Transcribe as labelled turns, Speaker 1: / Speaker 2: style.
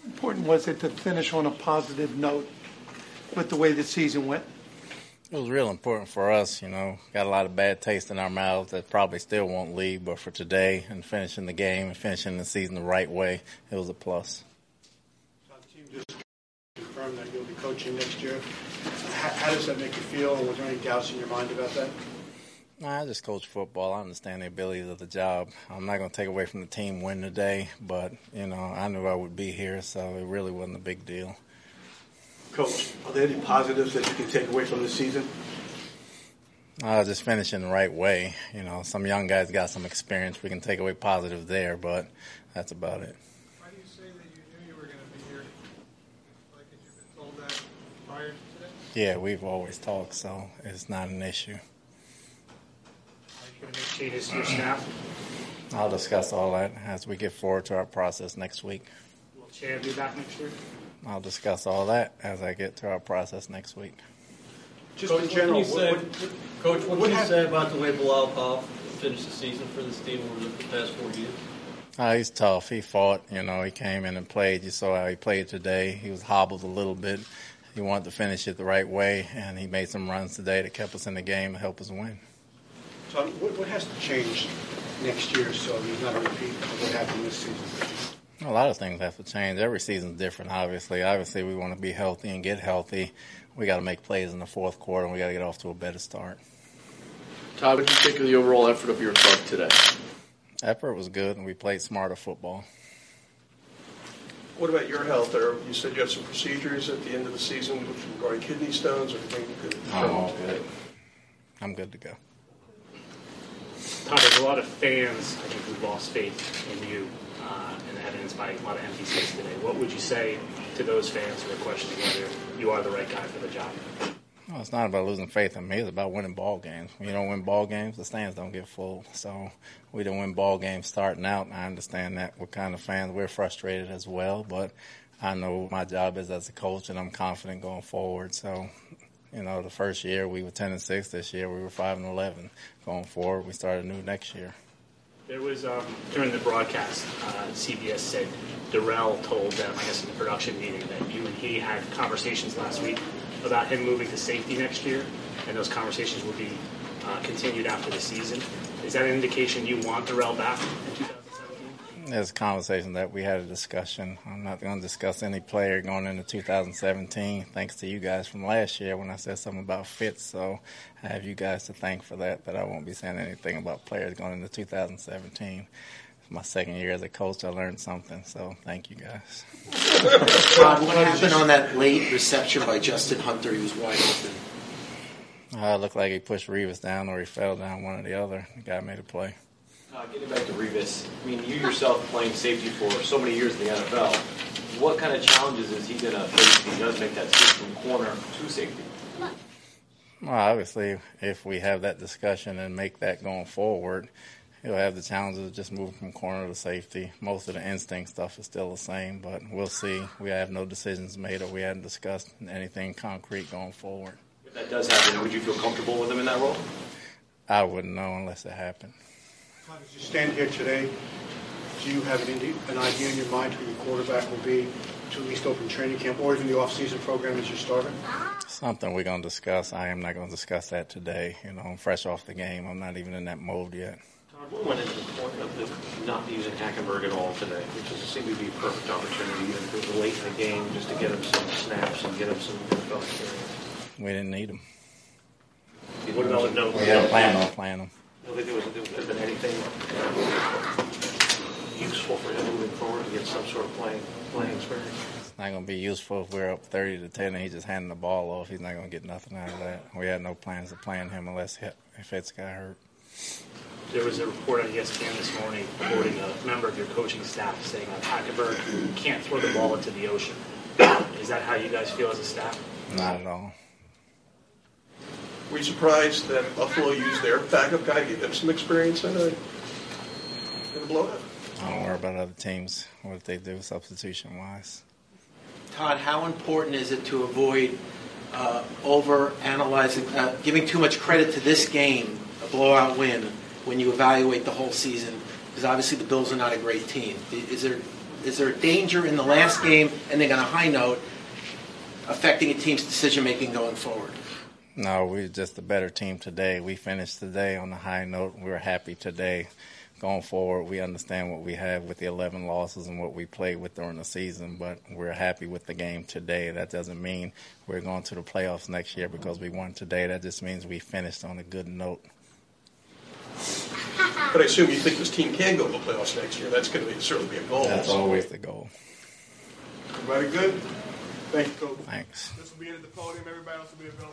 Speaker 1: important was it to finish on a positive note with the way the season went?
Speaker 2: It was real important for us, Got a lot of bad taste in our mouths that probably still won't leave, but for today and finishing the game and finishing the season the right way, it was a plus.
Speaker 3: The team just confirmed that you'll be coaching next year. How does that make you feel, and was there any doubts in your mind about that?
Speaker 2: I just coach football. I understand the abilities of the job. I'm not going to take away from the team win today, but, I knew I would be here, so it really wasn't a big deal.
Speaker 3: Coach, are there any positives that you can take away from this season?
Speaker 2: Just finishing the right way. Some young guys got some experience. We can take away positives there, but that's about it.
Speaker 4: Why do you say that you knew you were going to be here? Like, had you been told that prior to today?
Speaker 2: Yeah, we've always talked, so it's not an issue.
Speaker 5: Are you going to make changes to your staff?
Speaker 2: I'll discuss all that as we get forward to our process next week.
Speaker 5: Will Chad be back next year?
Speaker 2: I'll discuss all that as I get to our process next week.
Speaker 3: Just in general,
Speaker 6: Coach, what can you say about the way Bilal Powell finished the season for this team over the past 4 years?
Speaker 2: He's tough. He fought. He came in and played. You saw how he played today. He was hobbled a little bit. He wanted to finish it the right way, and he made some runs today that kept us in the game and helped us win.
Speaker 3: So what has to change next year so he's not a repeat of what happened this season?
Speaker 2: A lot of things have to change. Every season's different, obviously. Obviously, we want to be healthy and get healthy. We got to make plays in the fourth quarter, and we got to get off to a better start.
Speaker 7: Todd, what did you think of the overall effort of your club today?
Speaker 2: Effort was good, and we played smarter football.
Speaker 8: What about your health? You said you have some procedures at the end of the season regarding kidney stones or anything you could?
Speaker 2: I'm all good. I'm good to go.
Speaker 5: Todd, there's a lot of fans, I think, who lost faith in you. And evidenced by a lot of empty seats today. What would you say to those fans who are questioning whether you are the right guy for the job?
Speaker 2: Well, it's not about losing faith in me. It's about winning ball games. When you don't win ball games, the stands don't get full. So we didn't win ball games starting out. I understand that we're kind of fans. We're frustrated as well. But I know my job is as a coach, and I'm confident going forward. So, the first year we were 10-6. This year we were 5-11. Going forward, we start anew next year.
Speaker 5: There was, during the broadcast, CBS said Darrell told them, I guess in the production meeting, that you and he had conversations last week about him moving to safety next year, and those conversations will be continued after the season. Is that an indication you want Darrell back in 2017?
Speaker 2: There's a conversation that we had a discussion. I'm not going to discuss any player going into 2017, thanks to you guys from last year when I said something about Fitz. So I have you guys to thank for that, but I won't be saying anything about players going into 2017. It's my second year as a coach. I learned something, so thank you guys.
Speaker 9: Todd, what happened on that late reception by Justin Hunter? He was wide open.
Speaker 2: It looked like he pushed Revis down or he fell down, one or the other. The guy made a play.
Speaker 10: Getting back to Revis, you yourself playing safety for so many years in the NFL, what kind of challenges is he going to face if he does make that switch from corner to safety?
Speaker 2: Well, obviously, if we have that discussion and make that going forward, he'll have the challenges of just moving from corner to safety. Most of the instinct stuff is still the same, but we'll see. We have no decisions made or we haven't discussed anything concrete going forward.
Speaker 10: If that does happen, would you feel comfortable with him in that role?
Speaker 2: I wouldn't know unless it happened.
Speaker 3: As you stand here today, do you have an idea in your mind who your quarterback will be to at least open training camp or even the off-season program as you started?
Speaker 2: Something we're going to discuss. I am not going to discuss that today. I'm fresh off the game. I'm not even in that mode yet.
Speaker 11: Todd, what went into the point of not using Hackenberg at all today, which doesn't seem to be a perfect opportunity, even if it was late in the game, just to get him some snaps and get him some NFL experience?
Speaker 2: We didn't need him.
Speaker 5: What about no?
Speaker 2: We had a plan on playing him.
Speaker 11: I think there has been anything useful for him moving forward to get some sort of playing experience.
Speaker 2: It's not going to be useful if we're up 30-10 and he's just handing the ball off. He's not going to get nothing out of that. We had no plans of playing him unless Fitz got hurt.
Speaker 5: There was a report on ESPN this morning quoting a member of your coaching staff saying that Hackenberg can't throw the ball into the ocean. Is that how you guys feel as a staff?
Speaker 2: Not at all.
Speaker 8: Were you surprised that Buffalo used their backup guy to give them some experience in a blowout?
Speaker 2: I don't worry about other teams, what they do substitution-wise.
Speaker 9: Todd, how important is it to avoid over-analyzing, giving too much credit to this game, a blowout win, when you evaluate the whole season? Because obviously the Bills are not a great team. Is there is there a danger in the last game ending on a high note affecting a team's decision-making going forward?
Speaker 2: No, we're just a better team today. We finished today on a high note. We're happy today. Going forward, we understand what we have with the 11 losses and what we played with during the season, but we're happy with the game today. That doesn't mean we're going to the playoffs next year because we won today. That just means we finished on a good note.
Speaker 8: But I assume you think this team can go to the playoffs next year. That's going to certainly be a goal.
Speaker 2: That's always the goal.
Speaker 3: Everybody good? Thank you, Coach.
Speaker 2: Thanks.
Speaker 4: This will be at the podium. Everybody else will be available.